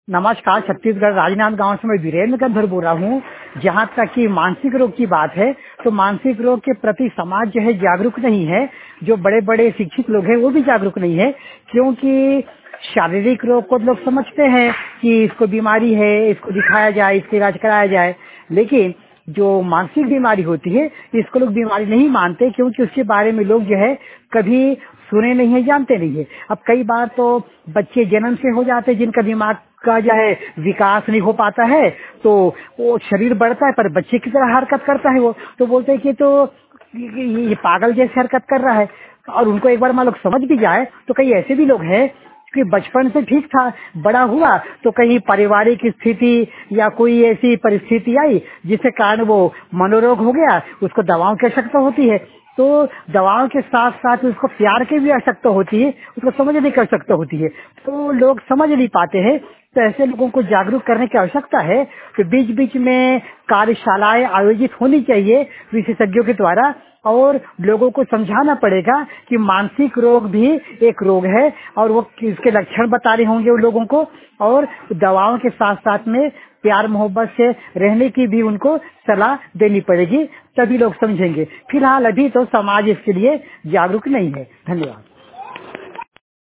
नमस्कार। छत्तीसगढ़ राजनांद गांव से मैं वीरेंद्र गंधर बोल रहा हूँ। जहाँ तक कि मानसिक रोग की बात है तो मानसिक रोग के प्रति समाज जो है जागरूक नहीं है। जो बड़े बड़े शिक्षित लोग हैं वो भी जागरूक नहीं है, क्योंकि शारीरिक रोग को लोग समझते हैं कि इसको बीमारी है, इसको दिखाया जाए, इसका इलाज कराया जाए। लेकिन जो मानसिक बीमारी होती है इसको लोग बीमारी नहीं मानते, क्योंकि उसके बारे में लोग जो है कभी सुने नहीं है, जानते नहीं है। अब कई बार तो बच्चे जन्म से हो जाते हैं जिनका दिमाग का जो है विकास नहीं हो पाता है, तो वो शरीर बढ़ता है पर बच्चे की तरह हरकत करता है। वो तो बोलते हैं कि तो ये पागल जैसे हरकत कर रहा है। और उनको एक बार मान लोग समझ भी जाए तो कई ऐसे भी लोग हैं कि बचपन से ठीक था, बड़ा हुआ तो कहीं पारिवारिक स्थिति या कोई ऐसी परिस्थिति आई जिसके कारण वो मनोरोग हो गया, उसको दवाओं की आवश्यकता होती है। तो दवाओं के साथ साथ उसको प्यार की भी आवश्यकता होती है, उसको समझने की आवश्यकता होती है। तो लोग समझ नहीं पाते हैं, तो ऐसे लोगों को जागरूक करने की आवश्यकता है। तो बीच बीच में कार्यशालाएं आयोजित होनी चाहिए विशेषज्ञों के द्वारा, और लोगों को समझाना पड़ेगा कि मानसिक रोग भी एक रोग है और वो इसके लक्षण बता रहे होंगे उन लोगों को, और दवाओं के साथ साथ में प्यार मोहब्बत से रहने की भी उनको सलाह देनी पड़ेगी, तभी लोग समझेंगे। फिलहाल अभी तो समाज इसके लिए जागरूक नहीं है। धन्यवाद।